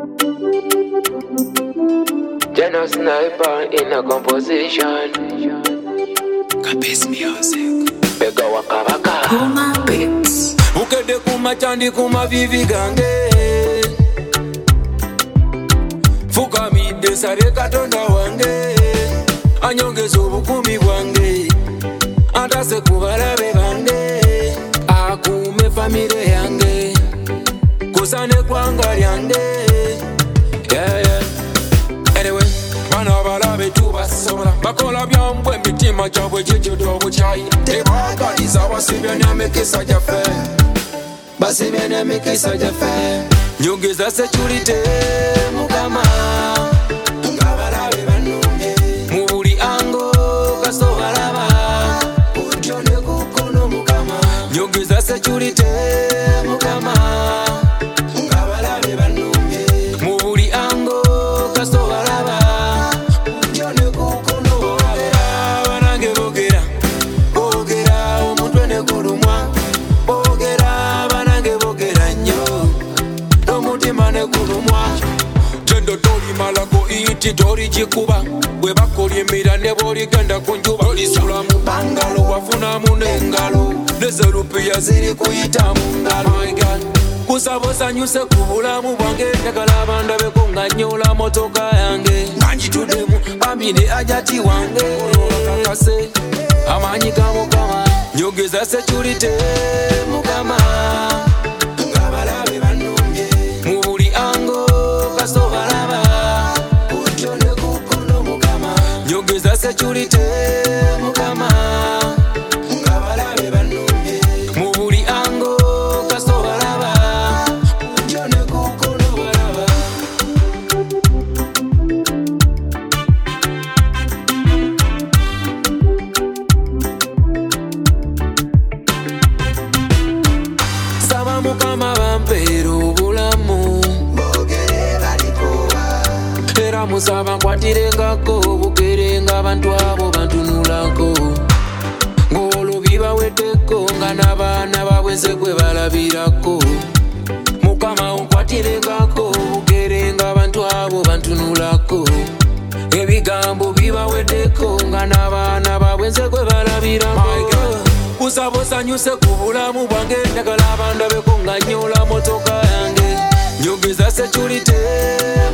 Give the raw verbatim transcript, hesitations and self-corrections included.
General Sniper in a composition. Kabis music. Bega waka waka. Kuma beats. Ukede kuma chandi kuma vivi gange. Fuka mide sare katonda wange. Anyongezo bukumi bwange. Andase kubalabe bange. Akume famile yange. Kusane kwanga lyange. Yeah yeah. Anyway, bana balabe tubasobola. Bakola byambwe mitima kyabwe kyekido buchayi. Tebagaliza basibya n'emikisa gyaffe. Basibya n'emikisa gyaffe. Nyongeza security mukama. Ngabalabe banumye. Mu buli ango kaso balaba. Kutyo ne kukono mukama. Nyongeza security mukama. Ngabalabe banumye. Mu buli ango kaso balaba. Kutyo ne kukono bogera. Banange bogera. Bogera omutwe ne gulumwa. Bogera banange bogera nnyo. N'omutima ne gulumwa. Tendo tori malago iti tori chikuba. Bwe bakolye emira ne b'oligenda ku njuba. Olisula mu bangalo wafunamu n'engalo. N'ezerupiya ziri kuyita mu ngalo. My God. Kusaba osanyuse ku bulamu bwange. Njagala abandabeko nga nnyola motoka yange. Nga njituddemu bambi ne ajati wange. Kakase amaanyi ga Mukama. Nyongeza security mukama. Ngabalabe banumye. Mu buli ango kaso balaba. Kutyo ne kukono mukama. Nyongeza security mukama. Ngabalabe banumye. Mu buli ango kaso balaba. Kutyo ne kukono balaba. Saba mukama bampeera obulamu. Bogere balikuwa. Era musaba nkwatiregako bugere ng'abantu abo bantunulako. Ng'olwo bibaweddeko nga n'abaana baabwenze gwe balabirako. Mukama onkwatiregako bugere ng'abantu abo bantunulako. Ebigambo bibaweddeko nga n'abaana baabwenze gwe balabirako. Kusaba osanyuse ku bulamu bwange. Njagala abandabeko nga nnyola motoka yange. Nyongeza security